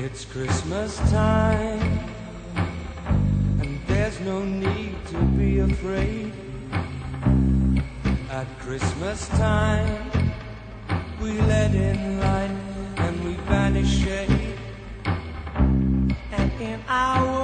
It's Christmas time, and there's no need to be afraid. At Christmas time, we let in light and we banish shade. And in our